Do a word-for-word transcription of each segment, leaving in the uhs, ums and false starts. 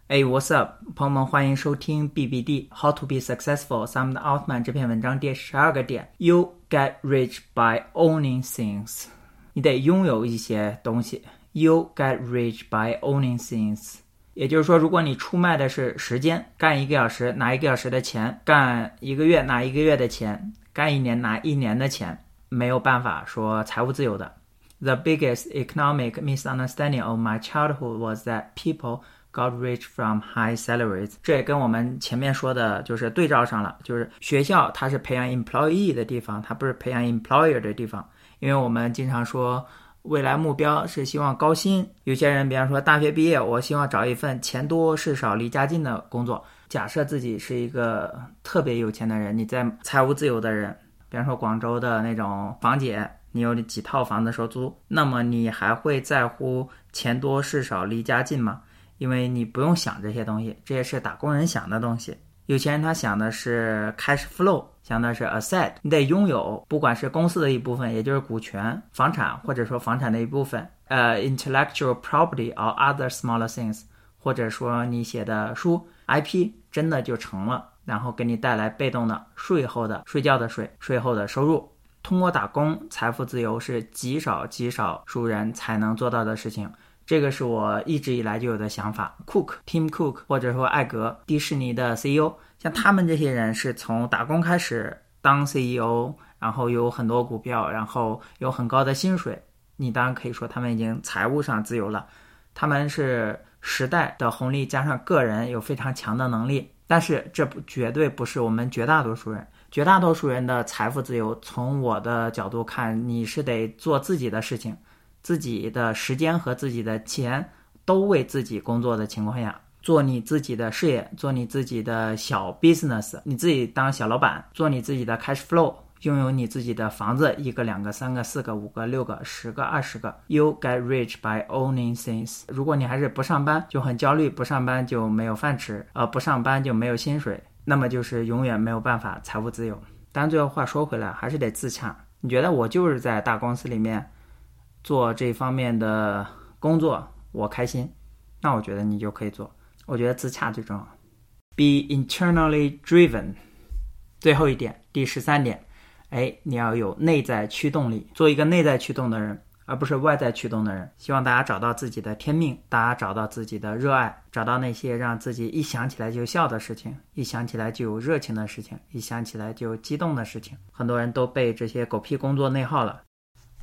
Hey, what's up， 朋友们，欢迎收听 B B D How to be successful Sam Altman 这篇文章第十二个点 You get rich by owning things。 你得拥有一些东西。 You get rich by owning things， 也就是说，如果你出卖的是时间，干一个小时拿一个小时的钱，干一个月拿一个月的钱，干一年拿一年的钱，没有办法说财务自由的。 The biggest economic misunderstanding of my childhood was that people got rich from high salaries。 这也跟我们前面说的就是对照上了，就是学校它是培养 employee 的地方，它不是培养 employer 的地方。因为我们经常说未来目标是希望高薪，有些人比方说大学毕业，我希望找一份钱多事少离家近的工作。假设自己是一个特别有钱的人，你在财务自由的人，比方说广州的那种房姐，你有几套房子收租，那么你还会在乎钱多事少离家近吗？因为你不用想这些东西，这也是打工人想的东西。有钱人他想的是 cash flow， 想的是 asset， 你得拥有，不管是公司的一部分，也就是股权、房产，或者说房产的一部分，呃、uh, intellectual property or other smaller things， 或者说你写的书 I P 真的就成了，然后给你带来被动的税后的睡觉的税税后的收入。通过打工，财富自由是极少极少数人才能做到的事情。这个是我一直以来就有的想法。 Cook Tim Cook 或者说艾格迪士尼的 C E O， 像他们这些人是从打工开始当 C E O， 然后有很多股票，然后有很高的薪水，你当然可以说他们已经财务上自由了。他们是时代的红利加上个人有非常强的能力，但是这不绝对不是我们绝大多数人。绝大多数人的财富自由，从我的角度看，你是得做自己的事情，自己的时间和自己的钱都为自己工作的情况下，做你自己的事业，做你自己的小 business， 你自己当小老板，做你自己的 cash flow， 拥有你自己的房子，一个两个三个四个五个六个十个二十个。 You get rich by owning things。 如果你还是不上班就很焦虑，不上班就没有饭吃，呃，不上班就没有薪水，那么就是永远没有办法财务自由。当然最后话说回来，还是得自洽。你觉得我就是在大公司里面做这方面的工作我开心，那我觉得你就可以做。我觉得自洽最重要。 Be internally driven。 最后一点，第十三点，哎，你要有内在驱动力，做一个内在驱动的人，而不是外在驱动的人。希望大家找到自己的天命，大家找到自己的热爱，找到那些让自己一想起来就笑的事情，一想起来就有热情的事情，一想起来就有激动的事情。很多人都被这些狗屁工作内耗了。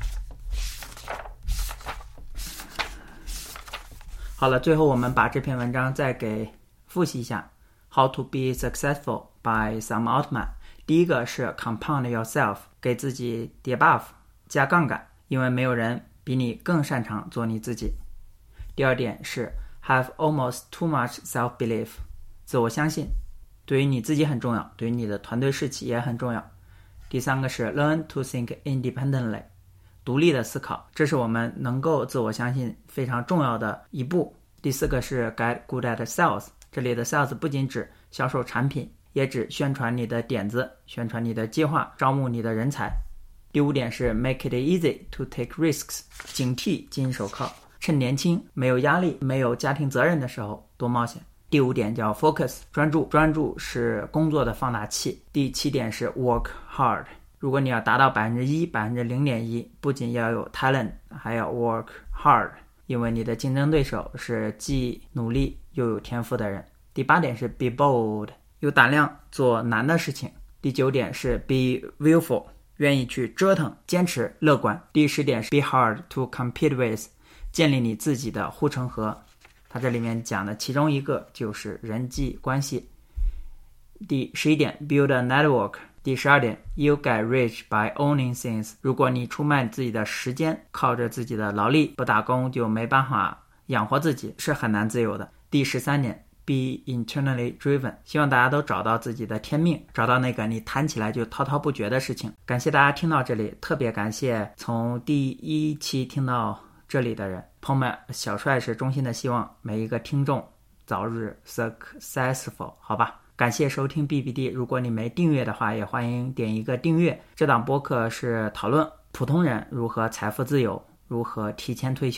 好了，最后我们把这篇文章再给复习一下。 How to be successful by Sam Altman。 第一个是 compound yourself， 给自己叠 buff 加杠杆，因为没有人比你更擅长做你自己。第二点是 have almost too much self-belief， 自我相信，对于你自己很重要，对于你的团队士气也很重要。第三个是 learn to think independently，独立的思考，这是我们能够自我相信非常重要的一步。第四个是 get good at sales， 这里的 sales 不仅指销售产品，也指宣传你的点子，宣传你的计划，招募你的人才。第五点是 make it easy to take risks， 警惕金手铐，趁年轻没有压力没有家庭责任的时候多冒险。第五点叫 focus， 专注，专注是工作的放大器。第七点是 work hard，如果你要达到 百分之一、百分之零点一， 不仅要有 talent， 还要 work hard， 因为你的竞争对手是既努力又有天赋的人。第八点是 be bold， 有胆量做难的事情。第九点是 be willful， 愿意去折腾，坚持，乐观。第十点是 be hard to compete with， 建立你自己的护城河。它这里面讲的其中一个就是人际关系。第十一点 build a network。第十二点 You get rich by owning things， 如果你出卖自己的时间，靠着自己的劳力，不打工就没办法养活自己，是很难自由的。第十三点 Be internally driven， 希望大家都找到自己的天命，找到那个你谈起来就滔滔不绝的事情。感谢大家听到这里，特别感谢从第一期听到这里的人，朋友们，小帅是衷心的希望每一个听众早日 successful， 好吧。感谢收听 B B D， 如果你没订阅的话，也欢迎点一个订阅。这档播客是讨论普通人如何财富自由，如何提前退休，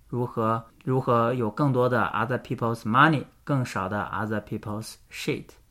如何如何有更多的 other people's money， 更少的 other people's shit。